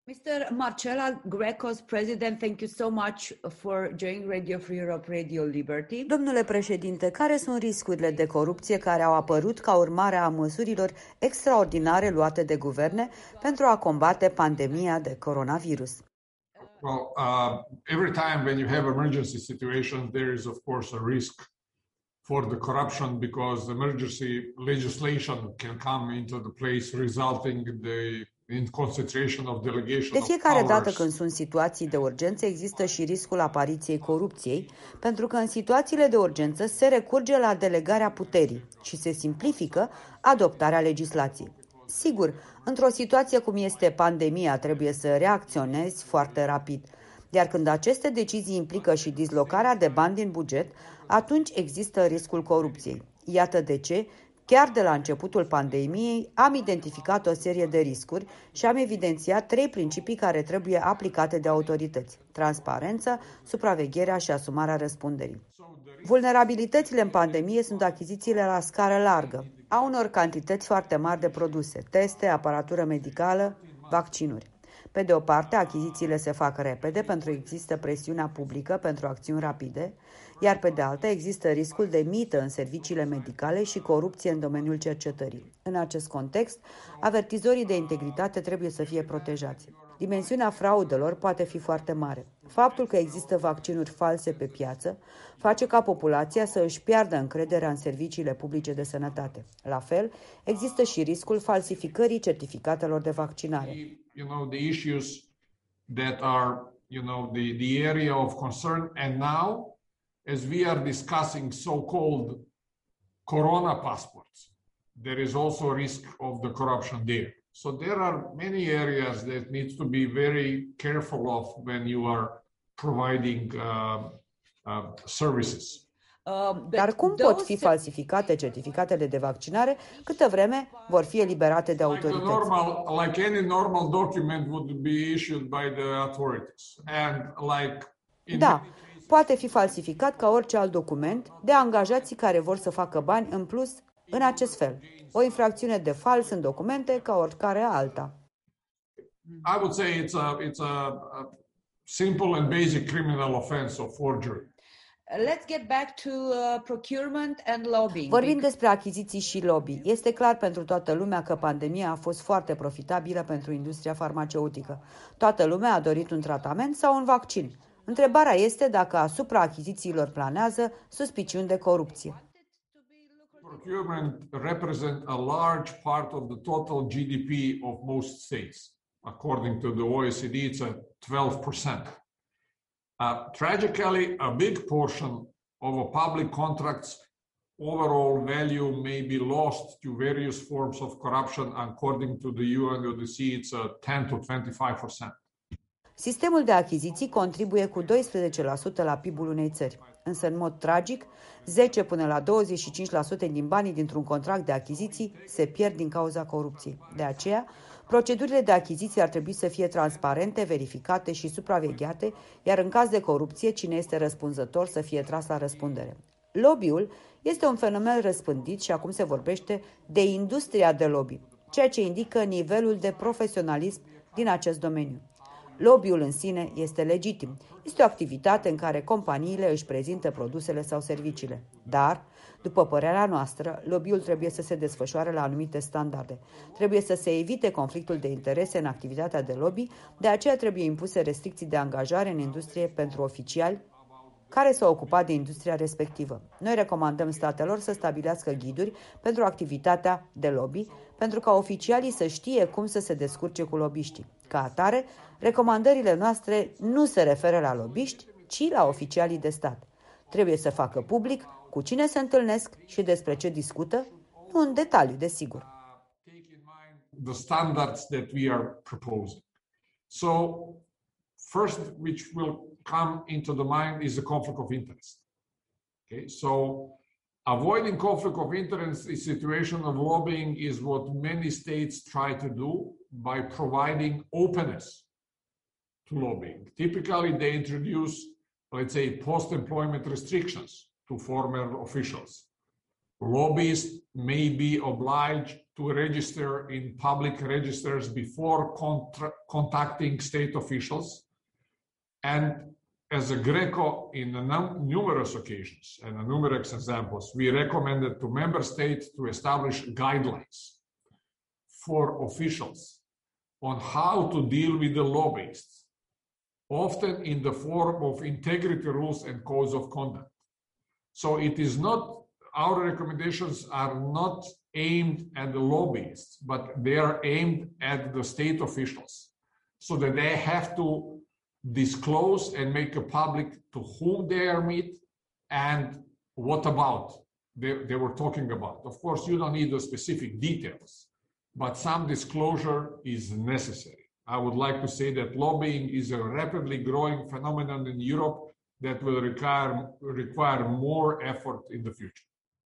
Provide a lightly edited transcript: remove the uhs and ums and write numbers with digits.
Mr. Marcela Grecos, President, thank you so much for joining Radio Free Europe, Radio Liberty. Domnule președinte, care sunt riscurile de corupție care au apărut ca urmare a măsurilor extraordinare luate de guverne pentru a combate pandemia de coronavirus? Well, every time when you have emergency situations, there is of course a risk for the corruption because emergency legislation can come into the place, resulting in concentration of delegation De of fiecare dată powers. când sunt situații de urgență, există și riscul apariției corupției, pentru că în situațiile de urgență se recurge la delegarea puterii și se simplifică adoptarea legislației. Sigur, într-o situație cum este pandemia, trebuie să reacționezi foarte rapid. Iar când aceste decizii implică și dislocarea de bani din buget, atunci există riscul corupției. Iată de ce, chiar de la începutul pandemiei, am identificat o serie de riscuri și am evidențiat 3 principii care trebuie aplicate de autorități: transparență, supravegherea și asumarea răspunderii. Vulnerabilitățile în pandemie sunt achizițiile la scară largă a unor cantități foarte mari de produse, teste, aparatură medicală, vaccinuri. Pe de o parte, achizițiile se fac repede pentru că există presiunea publică pentru acțiuni rapide, iar pe de alta există riscul de mită în serviciile medicale și corupție în domeniul cercetării. În acest context, avertizorii de integritate trebuie să fie protejați. Dimensiunea fraudelor poate fi foarte mare. Faptul că există vaccinuri false pe piață face ca populația să își piardă încrederea în serviciile publice de sănătate. La fel, există și riscul falsificării certificatelor de vaccinare. The issues that are, the area of concern. And now, as we are discussing so-called corona passports, there is also a risk of the corruption there. So there are many areas that needs to be very careful of when you are providing services. Dar cum pot fi falsificate certificatele de vaccinare câtă vreme vor fi eliberate de autorități? Like any normal document would be issued by the authorities. Da, poate fi falsificat ca orice alt document de angajații care vor să facă bani în plus în acest fel. O infracțiune de fals în documente ca oricare alta. I would say it's a simple and basic criminal offense of forgery. Let's get back to procurement and lobbying. Vorbim despre achiziții și lobby. Este clar pentru toată lumea că pandemia a fost foarte profitabilă pentru industria farmaceutică. Toată lumea a dorit un tratament sau un vaccin. Întrebarea este dacă asupra achizițiilor planează suspiciuni de corupție. Procurement represents a large part of the total GDP of most states. According to the OECD, it's a 12%. Tragically, a big portion of a public contract's overall value may be lost to various forms of corruption. According to the UNODC, it's 10 to 25%. Sistemul de achiziții contribuie cu 12% la PIB-ul unei țări, însă în mod tragic, 10 până la 25% din banii dintr-un contract de achiziții se pierd din cauza corupției. De aceea, procedurile de achiziții ar trebui să fie transparente, verificate și supravegheate, iar în caz de corupție, cine este răspunzător să fie tras la răspundere. Lobby-ul este un fenomen răspândit și acum se vorbește de industria de lobby, ceea ce indică nivelul de profesionalism din acest domeniu. Lobby-ul în sine este legitim. Este o activitate în care companiile își prezintă produsele sau serviciile. Dar, după părerea noastră, lobby-ul trebuie să se desfășoare la anumite standarde. Trebuie să se evite conflictul de interese în activitatea de lobby, de aceea trebuie impuse restricții de angajare în industrie pentru oficiali care s-au ocupat de industria respectivă. Noi recomandăm statelor să stabilească ghiduri pentru activitatea de lobby, pentru ca oficialii să știe cum să se descurce cu lobiștii. Ca atare, recomandările noastre nu se referă la lobiști, ci la oficialii de stat. Trebuie să facă public cu cine se întâlnesc și despre ce discută, nu în detaliu, desigur. The standards that we are proposing. So, first, which will come into the mind is the conflict of interest. Okay, so avoiding conflict of interest in situation of lobbying is what many states try to do by providing openness to lobbying. Typically, they introduce, let's say, post-employment restrictions to former officials. Lobbyists may be obliged to register in public registers before contacting state officials. And as a Greco, in numerous occasions and numerous examples, we recommended to member states to establish guidelines for officials on how to deal with the lobbyists, often in the form of integrity rules and codes of conduct. So it is not, our recommendations are not aimed at the lobbyists, but they are aimed at the state officials, so that they have to disclose and make it public to whom they are meet and what about they were talking about. Of course, you don't need the specific details, but some disclosure is necessary. I would like to say that lobbying is a rapidly growing phenomenon in Europe that will require more effort in the future.